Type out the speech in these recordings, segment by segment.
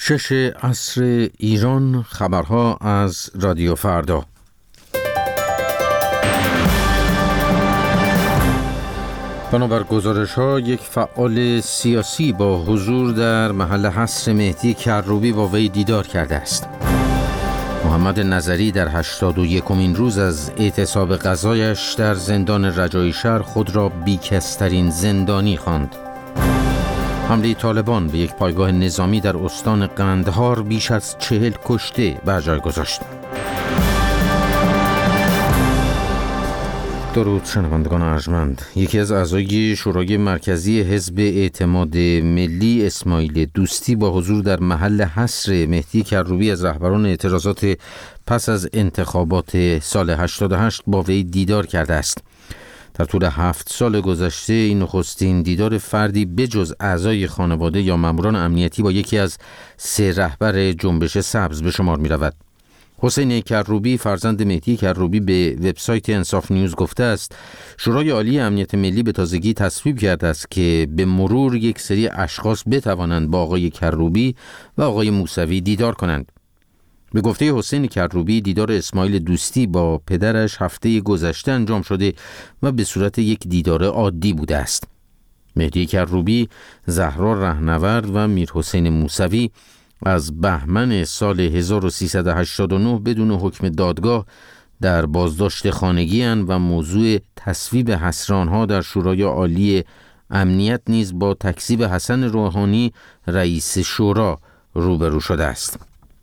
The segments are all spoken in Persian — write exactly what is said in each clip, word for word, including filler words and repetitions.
شش عصر ایران، خبرها از رادیو فردا. بنابر گزارش‌ها، یک فعال سیاسی با حضور در محل حصر مهدی کروبی با وی دیدار کرده است. محمد نظری در هشتاد و یکمین روز از اعتصاب قضایش در زندان رجایی شهر خود را بیکس‌ترین زندانی خواند. حمله طالبان به یک پایگاه نظامی در استان قندهار بیش از چهل کشته بر جای گذاشت. درود شنوندگان ارجمند. یکی از اعضای شورای مرکزی حزب اعتماد ملی، اسماعیل دوستی، با حضور در محل حصر مهدی کروبی از رهبران اعتراضات پس از انتخابات سال هشتاد و هشت با وی دیدار کرده است. در طول هفت سال گذشته این نخستین دیدار فردی بجز اعضای خانواده یا ماموران امنیتی با یکی از سه رهبر جنبش سبز به شمار می رود. حسین کروبی، فرزند مهدی کروبی، به وبسایت انصاف نیوز گفته است شورای عالی امنیت ملی به تازگی تصویب کرده است که به مرور یک سری اشخاص بتوانند با آقای کروبی و آقای موسوی دیدار کنند. به گفته حسین کروبی، دیدار اسماعیل دوستی با پدرش هفته گذشته انجام شده و به صورت یک دیدار عادی بوده است. مهدی کروبی، زهرا رهنورد و میرحسین موسوی از بهمن سال هزار و سیصد و هشتاد و نه بدون حکم دادگاه در بازداشت خانگی اند و موضوع تصویب حصر آنها در شورای عالی امنیت نیز با تکذیب حسن روحانی رئیس شورا روبرو شده است.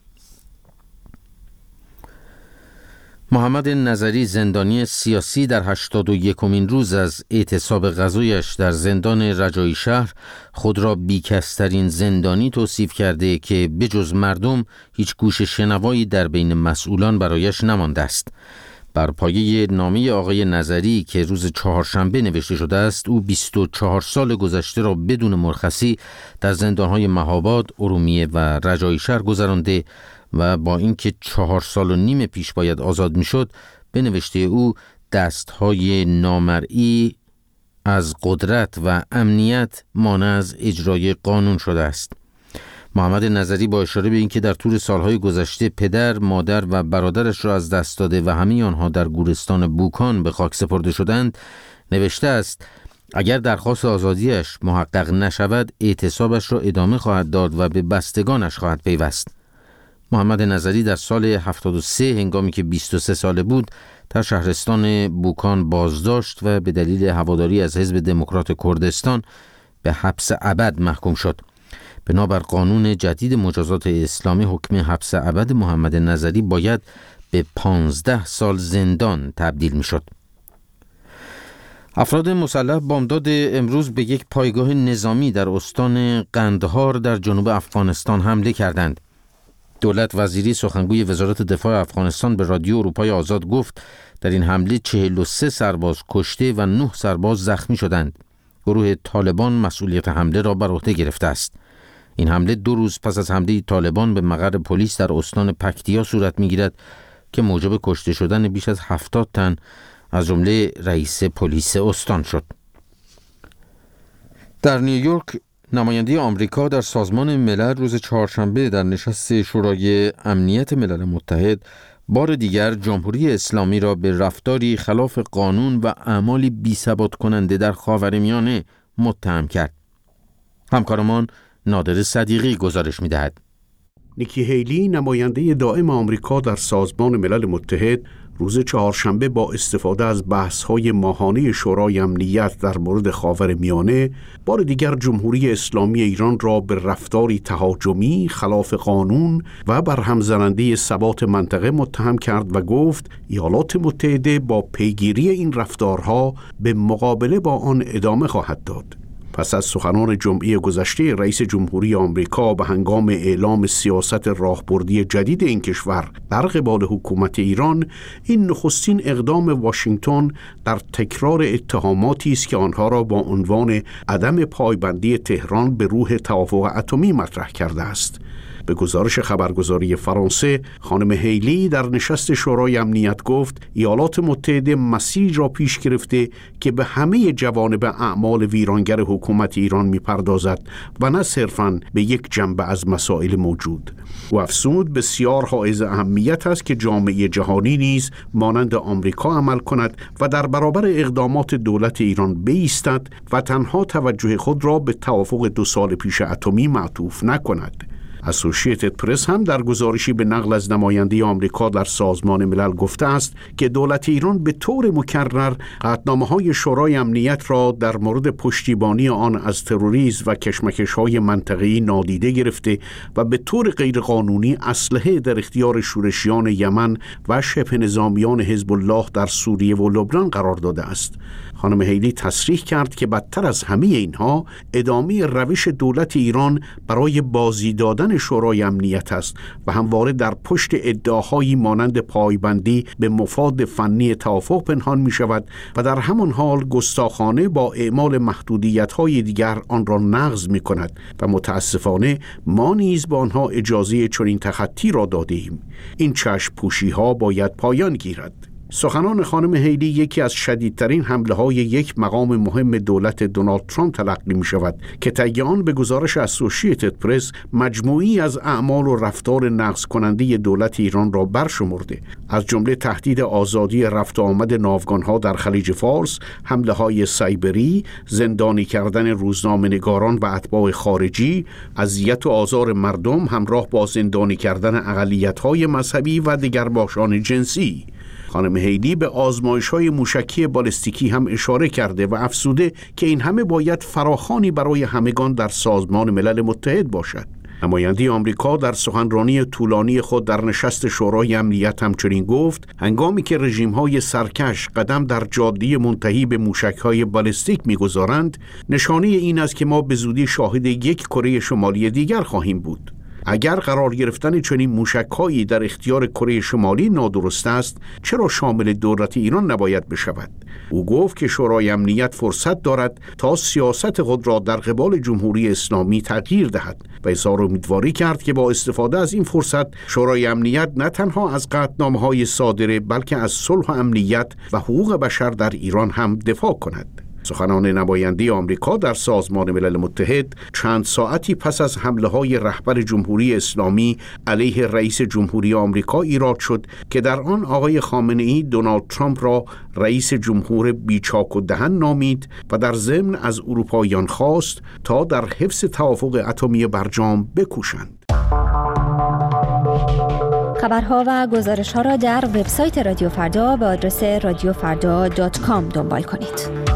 محمد نظری، زندانی سیاسی، در هشتاد و یکمین روز از اعتصاب قضایش در زندان رجایی شهر خود را بیکس‌ترین زندانی توصیف کرده که بجز مردم هیچ گوش شنوایی در بین مسئولان برایش نمانده است. بر پایه نامه آقای نظری که روز چهارشنبه نوشته شده است، او بیست و چهار سال گذشته را بدون مرخصی در زندان‌های مهاباد، ارومیه و رجایی شهر گذرانده و با اینکه چهار سال و نیم پیش باید آزاد میشد، به نوشته او دستهای نامرئی از قدرت و امنیت مانع از اجرای قانون شده است. محمد نظری با اشاره به اینکه در طول سالهای گذشته پدر، مادر و برادرش را از دست داده و همه آنها در گورستان بوکان به خاک سپرده شدند، نوشته است اگر درخواست آزادیش محقق نشود، اعتصابش را ادامه خواهد داد و به بستگانش خواهد پیوست. محمد نظری در سال هفتاد و سه هنگامی که بیست و سه ساله بود در شهرستان بوکان بازداشت و به دلیل هواداری از حزب دموکرات کردستان به حبس ابد محکوم شد. بنابر قانون جدید مجازات اسلامی، حکم حبس ابد محمد نظری باید به پانزده سال زندان تبدیل می شد. افراد مسلح بامداد امروز به یک پایگاه نظامی در استان قندهار در جنوب افغانستان حمله کردند. دولت وزیری، سخنگوی وزارت دفاع افغانستان، به رادیو اروپای آزاد گفت در این حمله چهل و سه سرباز کشته و نه سرباز زخمی شدند. گروه طالبان مسئولیت حمله را بر عهده گرفته است. این حمله دو روز پس از حمله طالبان به مقر پلیس در استان پکتیا صورت می‌گیرد که موجب کشته شدن بیش از هفتاد تن از جمله رئیس پلیس استان شد. در نیویورک، نماینده آمریکا در سازمان ملل روز چهارشنبه در نشست شورای امنیت ملل متحد بار دیگر جمهوری اسلامی را به رفتاری خلاف قانون و اعمالی بی‌ثبات کننده در خاورمیانه متهم کرد. همکارمان نادر صدیقی گزارش می‌دهد. نیکی هیلی، نماینده دائم آمریکا در سازمان ملل متحد، روز چهارشنبه با استفاده از بحث‌های ماهانه شورای امنیت در مورد خاورمیانه بار دیگر جمهوری اسلامی ایران را به رفتاری تهاجمی، خلاف قانون و برهم زننده ثبات منطقه متهم کرد و گفت ایالات متحده با پیگیری این رفتارها به مقابله با آن ادامه خواهد داد. پس از سخنان جمعه گذشته رئیس جمهوری آمریکا به هنگام اعلام سیاست راهبردی جدید این کشور در قبال حکومت ایران، این نخستین اقدام واشنگتن در تکرار اتهاماتی است که آنها را با عنوان عدم پایبندی تهران به روح توافق اتمی مطرح کرده است. به گزارش خبرگزاری فرانسه، خانم هیلی در نشست شورای امنیت گفت ایالات متحده مسیری را پیش گرفته که به همه جوانب اعمال ویرانگر حکومت حکومت ایران می‌پردازد و نه صرفاً به یک جنبه از مسائل موجود. و افزود بسیار حائز اهمیت است که جامعه جهانی نیز مانند آمریکا عمل کند و در برابر اقدامات دولت ایران بایستد و تنها توجه خود را به توافق دو سال پیش اتمی معطوف نکند. اسوشییتد پرس هم در گزارشی به نقل از نماینده آمریکا در سازمان ملل گفته است که دولت ایران به طور مکرر قطعنامه‌های شورای امنیت را در مورد پشتیبانی آن از تروریسم و کشمکش‌های منطقه‌ای نادیده گرفته و به طور غیرقانونی اسلحه در اختیار شورشیان یمن و شبه نظامیان حزب الله در سوریه و لبنان قرار داده است. خانم هیلی تصریح کرد که بدتر از همه اینها ادامه روش دولت ایران برای بازی دادن شورای امنیت است و همواره در پشت ادعاهایی مانند پایبندی به مفاد فنی توافق پنهان می شود و در همان حال گستاخانه با اعمال محدودیت‌های دیگر آن را نقض می کند و متاسفانه ما نیز با آنها اجازه چنین تخطی را داده ایم. این چشم پوشی ها باید پایان گیرد. سخنان خانم هیلی یکی از شدیدترین حمله‌های یک مقام مهم دولت دونالد ترامپ تلقی می‌شود که طی آن به گزارش اسوشییتد پرس مجموعی از اعمال و رفتار نقض کننده دولت ایران را برشمرده، از جمله تهدید آزادی رفت و آمد ناوگان‌ها در خلیج فارس، حمله‌های سایبری، زندانی کردن روزنامه‌نگاران و اتباع خارجی، اذیت و آزار مردم همراه با زندانی کردن اقلیت‌های مذهبی و دگرباشان جنسی. خانم هیلی به آزمایش‌های موشکی بالستیکی هم اشاره کرده و افزوده که این همه باید فراخوانی برای همگان در سازمان ملل متحد باشد. نماینده آمریکا در سخنرانی طولانی خود در نشست شورای امنیت همچنین گفت هنگامی که رژیم‌های سرکش قدم در جاده منتهی به موشک‌های بالستیک می‌گذارند، نشانه این است که ما به زودی شاهد یک کره شمالی دیگر خواهیم بود. اگر قرار گرفتن چنین موشک‌هایی در اختیار کره شمالی نادرست است، چرا شامل دولت ایران نباید بشود؟ او گفت که شورای امنیت فرصت دارد تا سیاست خود را در قبال جمهوری اسلامی تغییر دهد و اظهار امیدواری کرد که با استفاده از این فرصت شورای امنیت نه تنها از قطعنامه‌های صادره بلکه از صلح و امنیت و حقوق بشر در ایران هم دفاع کند. سخنان نماینده آمریکا در سازمان ملل متحد چند ساعتی پس از حمله‌های رهبر جمهوری اسلامی علیه رئیس جمهوری آمریکا ایراد شد که در آن آقای خامنه‌ای دونالد ترامپ را رئیس جمهور بیچاک و دهن نامید و در ضمن از اروپاییان خواست تا در حفظ توافق اتمی برجام بکوشند. خبرها و گزارش‌ها را در وبسایت رادیو فردا به آدرس رادیو فردا دات کام دنبال کنید.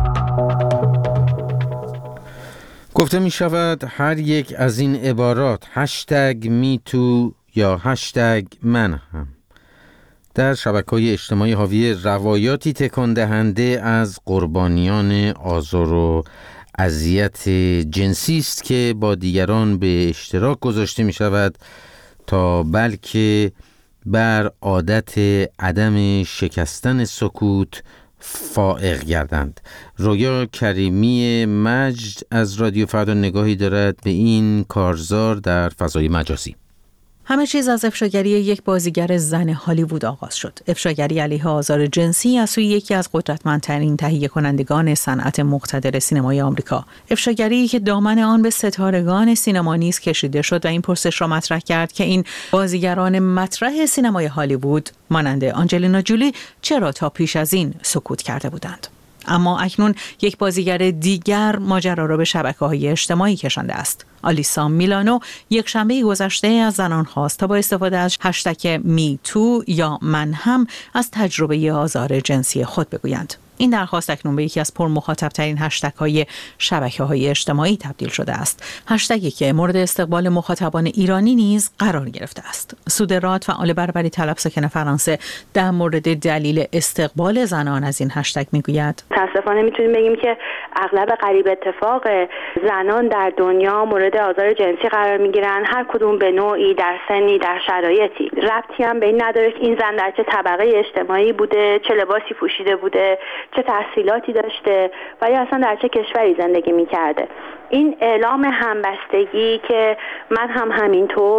گفته می شود هر یک از این عبارات هشتگ میتو یا هشتگ من هم در شبکه‌های اجتماعی حاوی روایاتی تکان دهنده از قربانیان آزار و اذیت جنسی است که با دیگران به اشتراک گذاشته می شود تا بلکه بر عادت عدم شکستن سکوت فائق گردند. رویا کریمی مجد از رادیو فردا نگاهی دارد به این کارزار در فضای مجازی. همه چیز از افشاگری یک بازیگر زن هالیوود آغاز شد. افشاگری علیه آزار جنسی از سوی یکی از قدرتمندترین تهیه کنندگان صنعت مقتدر سینمای آمریکا. افشاگری که دامن آن به ستارگان سینما نیز کشیده شد و این پرسش را مطرح کرد که این بازیگران مطرح سینمای هالیوود مانند آنجلینا جولی چرا تا پیش از این سکوت کرده بودند. اما اکنون یک بازیگر دیگر ماجرا را به شبکه‌های اجتماعی کشانده است. آلیسا میلانو یک شنبه گذشته از زنان خواست تا با استفاده از هشتگ میتو یا من هم از تجربه آزار جنسی خود بگویند. این درخواست اکنون به یکی از پر مخاطب ترین هشتگ های شبکه های اجتماعی تبدیل شده است. هشتگی که مورد استقبال مخاطبان ایرانی نیز قرار گرفته است. سودرات فعال بربری طلب ساکن فرانسه در مورد دلیل استقبال زنان از این هشتگ میگوید: متاسفانه میتونیم بگیم که اغلب قریب اتفاق زنان در دنیا مورد آزار جنسی قرار میگیرن، هر کدوم به نوعی، در سنی، در شرایطی. ربطی هم به این نداره که این زن در چه طبقه اجتماعی بوده، چه لباسی پوشیده بوده، چه تحصیلاتی داشته و یا اصلا در چه کشوری زندگی میکرده. این اعلام همبستگی که من هم همینطور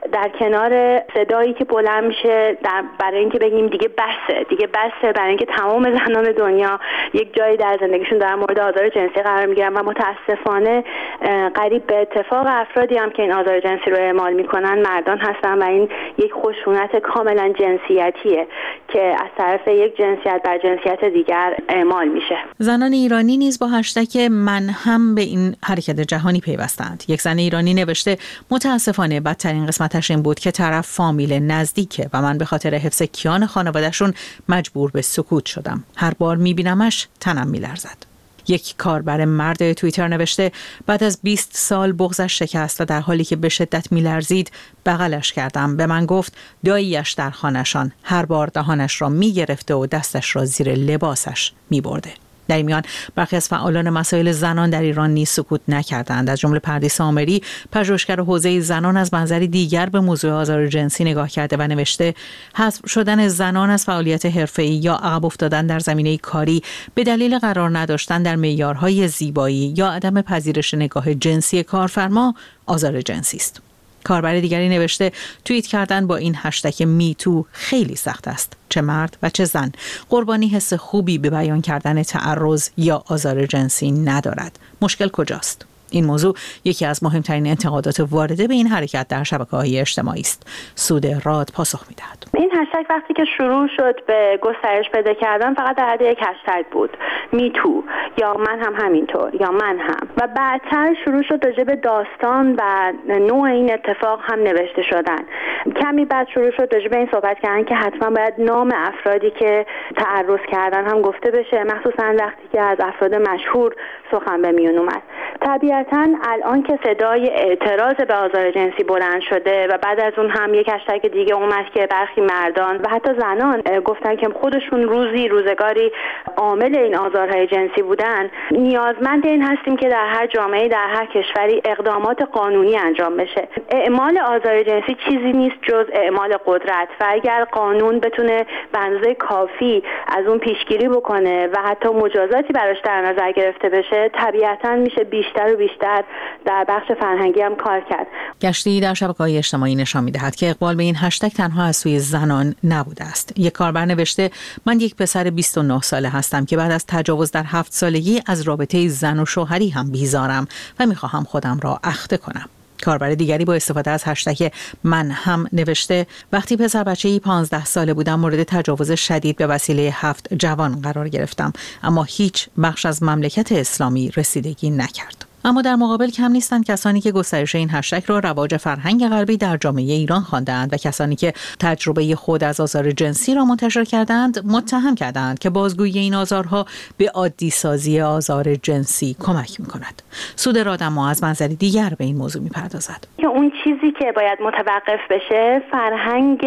در کنار صدایی که بلند میشه در برای اینکه بگیم دیگه بسه دیگه بسه برای اینکه تمام زنان دنیا یک جایی در زندگیشون در مورد آزار جنسی قرار میگیرن و متاسفانه قریب به اتفاق افرادی هم که این آزار جنسی رو اعمال میکنن مردان هستن و این یک خشونت کاملا جنسیتیه که از طرف یک جنسیت بر جنسیت دیگر اعمال میشه. زنان ایرانی نیز با هشتگ من هم به این حرکت جهانی پیوستند. یک زن ایرانی نوشته متاسفانه بدترین قسمتش این بود که طرف فامیل نزدیکه و من به خاطر حفظ کیان خانوادهشون مجبور به سکوت شدم. هر بار میبینمش تنم میلرزد. یک کاربر مرد توییتر نوشته بعد از بیست سال بغضش شکست و در حالی که به شدت میلرزید بغلش کردم. به من گفت داییش در خانه‌شان هر بار دهانش را میگرفته و دستش را زیر لباسش میبرده. در این میان برخی از فعالان مسائل زنان در ایران نیز سکوت نکردند. از جمله پردیس آمری، پژوهشگر حوزه زنان، از منظری دیگر به موضوع آزار جنسی نگاه کرده و نوشته حذف شدن زنان از فعالیت حرفه‌ای یا عقب افتادن در زمینه کاری به دلیل قرار نداشتن در معیارهای زیبایی یا عدم پذیرش نگاه جنسی کارفرما آزار جنسی است. کاربر دیگری نوشته توییت کردن با این هشتگ میتو خیلی سخت است. چه مرد و چه زن قربانی حس خوبی به بیان کردن تعرض یا آزار جنسی ندارد. مشکل کجاست؟ این موضوع یکی از مهمترین انتقادات وارده به این حرکت در شبکه‌های اجتماعی است. سود راد پاسخ می‌دهد. این هشتگ وقتی که شروع شد به گسترش پیدا کردن فقط در حد یک هشتگ بود، میتو یا من هم همینطور یا من هم، و بعدتر شروع شد راجع به داستان و نوع این اتفاق هم نوشته شدن. کمی بعد شروع شد راجع به این صحبت کردن که حتما باید نام افرادی که تعرض کردن هم گفته بشه، مخصوصا وقتی که از افراد مشهور سخن به میون اومد. طبیعتاً الان که صدای اعتراض به آزار جنسی بلند شده و بعد از اون هم یک هشتگ دیگه اومد که برخی مردان و حتی زنان گفتن که خودشون روزی روزگاری عامل این آزارهای جنسی بودن، نیازمند این هستیم که در هر جامعه در هر کشوری اقدامات قانونی انجام بشه. اعمال آزار جنسی چیزی نیست جز اعمال قدرت و اگر قانون بتونه به اندازه کافی از اون پیشگیری بکنه و حتی مجازاتی براش در نظر گرفته بشه، طبیعتاً میشه بیشتر و بیشتر در بخش فرهنگی هم کار کرد. گشتی در شبکه‌های اجتماعی نشان می‌دهد که اقبال به این هشتگ تنها از سوی زنان نبوده است. یک کاربر نوشته من یک پسر بیست و نه ساله هستم که بعد از تجاوز در هفت سالگی از رابطه زن و شوهری هم بیزارم و می‌خواهم خودم را اخته کنم. کاربر دیگری با استفاده از هشتگ من هم نوشته وقتی پسر بچه‌ای پانزده ساله بودم مورد تجاوز شدید به وسیله هفت جوان قرار گرفتم، اما هیچ بخش از مملکت اسلامی رسیدگی نکرد. اما در مقابل کم نیستند کسانی که گسترش این هشتگ را رواج فرهنگ غربی در جامعه ایران خواندند و کسانی که تجربه خود از آزار جنسی را منتشر کردند متهم کردند که بازگویی این آزارها به عادی سازی آزار جنسی کمک می‌کند. سود راد اما از منظری دیگر به این موضوع می‌پردازد. که اون چیزی که باید متوقف بشه فرهنگ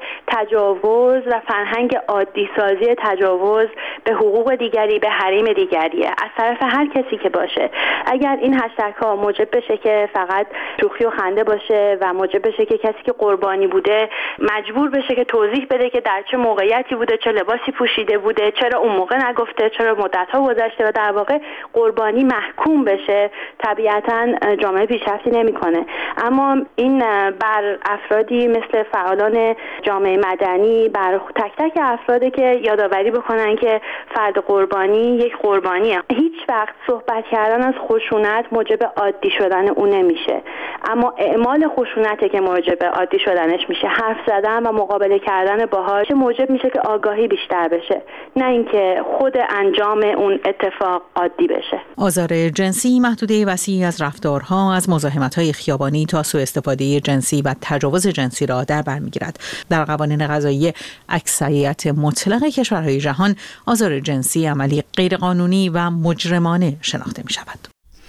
تجاوز و فرهنگ عادی سازی تجاوز به حقوق دیگری، به حریم دیگریه از طرف هر کسی که باشه. اگر این هشتگ ها موجب بشه که فقط شوخی و خنده باشه و موجب بشه که کسی که قربانی بوده مجبور بشه که توضیح بده که در چه موقعیتی بوده، چه لباسی پوشیده بوده، چرا اون موقع نگفته، چرا مدت‌ها گذشته و در واقع قربانی محکوم بشه، طبیعتاً جامعه پیشرفتی نمی‌کنه. اما این بر افرادی مثل فعالان جامعه مدنی، بر تک تک افرادی که یادآوری بکنن که فرد قربانی یک قربانیه. هیچ وقت صحبت کردن از خشونت موجب عادی شدن اون نمیشه، اما اعمال خشونته که موجب عادی شدنش میشه. حرف زدن و مقابله کردن باهاش موجب میشه که آگاهی بیشتر بشه، نه اینکه خود انجام اون اتفاق عادی بشه. آزار جنسی محدوده وسیعی از رفتارها، از مزاحمت‌های خیابانی تا سوء استفاده جنسی و تجاوز جنسی را در بر میگیرد. در قوانین قضایی اکثریت مطلق کشورهای جهان آزار جنسی عملی غیرقانونی و مجرمانه شناخته میشود.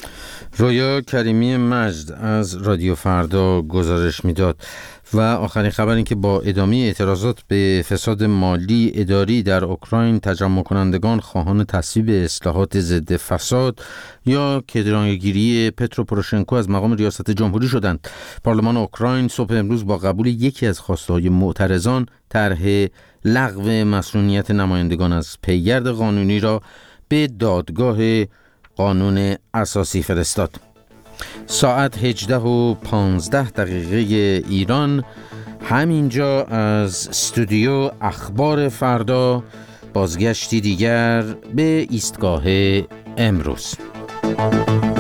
رویا کریمی مجد از رادیو فردا گزارش میداد. و آخرین خبر این که با ادامه اعتراضات به فساد مالی اداری در اوکراین، تجمع کنندگان خواهان تصویب اصلاحات ضد فساد یا کدرانگیری پترو پوروشنکو از مقام ریاست جمهوری شدند. پارلمان اوکراین صبح امروز با قبول یکی از خواسته‌های معترضان طرح لغو مسئولیت نمایندگان از پیگرد قانونی را به دادگاه قانون اساسی فرستاد. ساعت هجده و پانزده دقیقه ایران. همینجا از استودیو اخبار فردا بازگشتی دیگر به ایستگاه امروز.